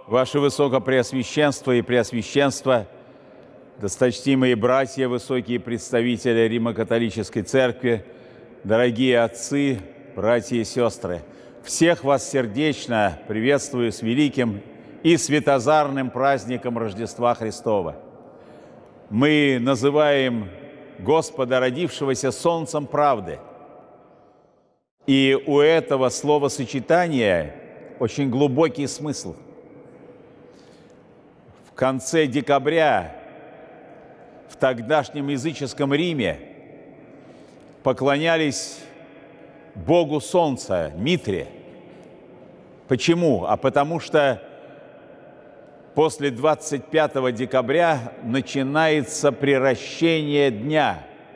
Ваше Высокопреосвященство и Преосвященство, досточтимые братья, высокие представители Римо-католической церкви, дорогие отцы, братья и сестры, всех вас сердечно приветствую с великим и светозарным праздником Рождества Христова. Мы называем Господа, родившегося солнцем правды. И у этого словосочетания очень глубокий смысл. В конце декабря в тогдашнем языческом Риме поклонялись Богу Солнца, Митре. Почему? Потому что после 25 декабря начинается приращение дня,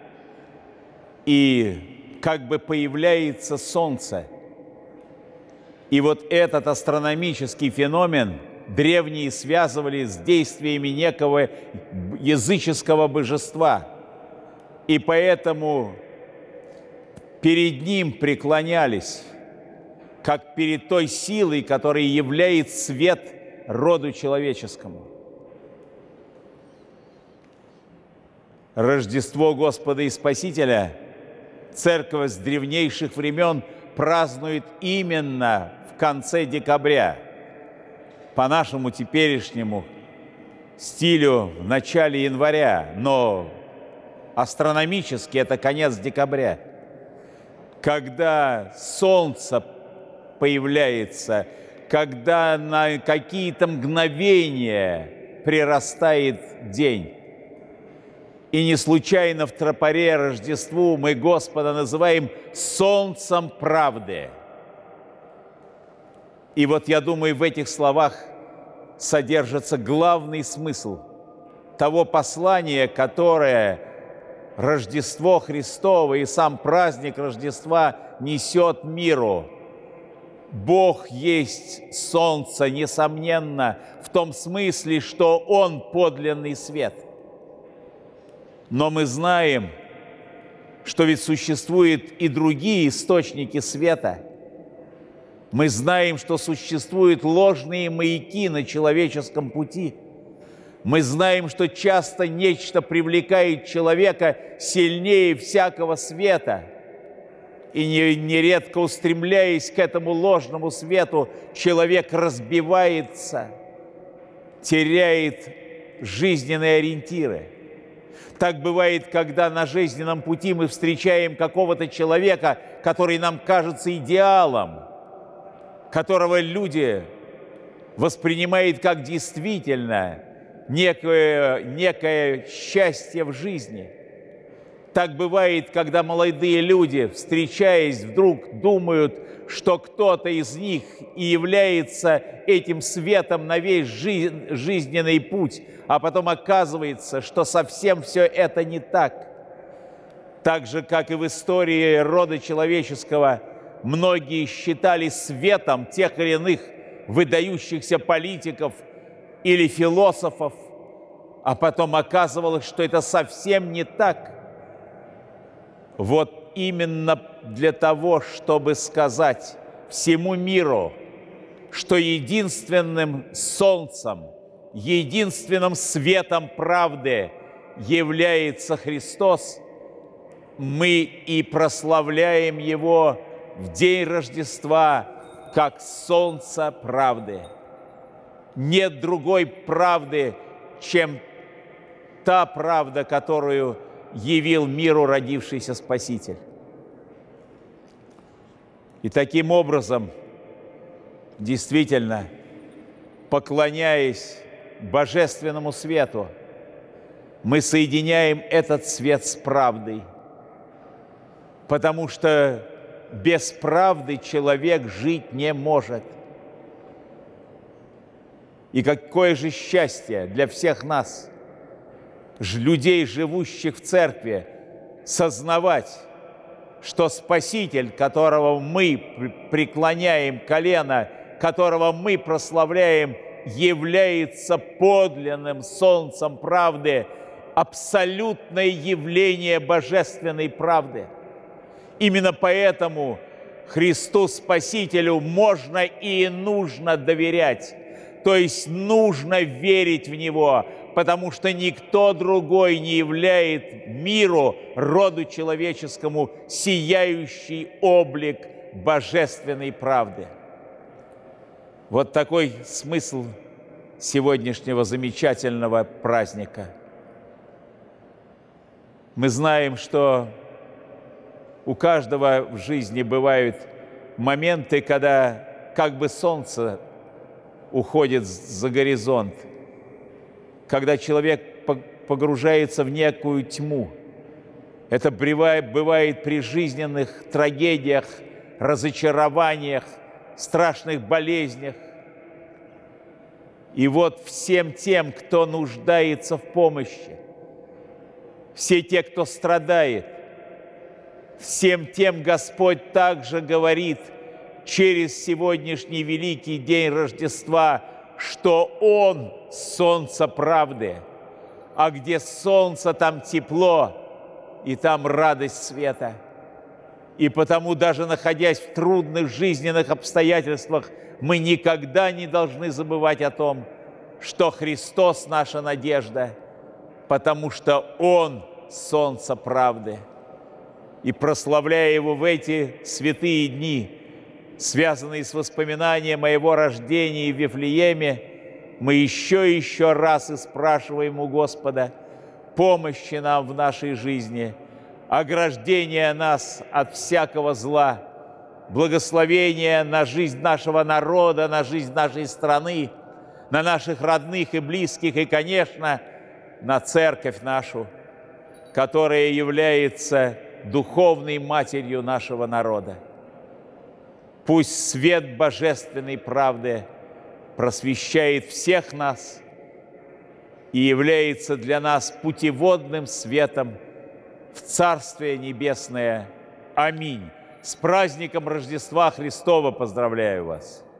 и как бы появляется Солнце. И вот этот астрономический феномен древние связывали с действиями некого языческого божества. И поэтому перед ним преклонялись, как перед той силой, которая являет свет роду человеческому. Рождество Господа и Спасителя Церковь с древнейших времен празднует именно в конце декабря. По нашему теперешнему стилю в начале января, но астрономически это конец декабря, когда солнце появляется, когда на какие-то мгновения прирастает день. И не случайно в тропаре Рождеству мы Господа называем солнцем правды. И вот я думаю, в этих словах содержится главный смысл того послания, которое Рождество Христово и сам праздник Рождества несет миру. Бог есть солнце, несомненно, в том смысле, что Он подлинный свет. Но мы знаем, что ведь существуют и другие источники света. Мы знаем, что существуют ложные маяки на человеческом пути. Мы знаем, что часто нечто привлекает человека сильнее всякого света. И нередко, устремляясь к этому ложному свету, человек разбивается, теряет жизненные ориентиры. Так бывает, когда на жизненном пути мы встречаем какого-то человека, который нам кажется идеалом, которого люди воспринимают как действительно некое счастье в жизни. Так бывает, когда молодые люди, встречаясь, вдруг думают, что кто-то из них и является этим светом на весь жизненный путь, а потом оказывается, что совсем все это не так. Так же, как и в истории рода человеческого, многие считали светом тех или иных выдающихся политиков или философов, а потом оказывалось, что это совсем не так. Вот именно для того, чтобы сказать всему миру, что единственным солнцем, единственным светом правды является Христос, мы и прославляем Его в день Рождества как солнце правды. Нет другой правды, чем та правда, которую явил миру родившийся Спаситель. И таким образом, действительно, поклоняясь божественному свету, мы соединяем этот свет с правдой, потому что без правды человек жить не может. И какое же счастье для всех нас, людей, живущих в церкви, сознавать, что Спаситель, которого мы преклоняем колено, которого мы прославляем, является подлинным солнцем правды, абсолютное явление божественной правды. Именно поэтому Христу Спасителю можно и нужно доверять. То есть нужно верить в Него, потому что никто другой не являет миру, роду человеческому, сияющий облик божественной правды. Вот такой смысл сегодняшнего замечательного праздника. Мы знаем, что у каждого в жизни бывают моменты, когда как бы солнце уходит за горизонт, когда человек погружается в некую тьму. Это бывает при жизненных трагедиях, разочарованиях, страшных болезнях. И вот всем тем, кто нуждается в помощи, все те, кто страдает, всем тем Господь также говорит через сегодняшний великий день Рождества, что Он – солнце правды, а где солнце, там тепло, и там радость света. И потому, даже находясь в трудных жизненных обстоятельствах, мы никогда не должны забывать о том, что Христос – наша надежда, потому что Он – солнце правды. И прославляя Его в эти святые дни, связанные с воспоминанием моего рождения в Вифлееме, мы еще раз и спрашиваем у Господа помощи нам в нашей жизни, ограждения нас от всякого зла, благословения на жизнь нашего народа, на жизнь нашей страны, на наших родных и близких, и, конечно, на церковь нашу, которая является духовной матерью нашего народа. Пусть свет божественной правды просвещает всех нас и является для нас путеводным светом в Царствие Небесное. Аминь. С праздником Рождества Христова поздравляю вас!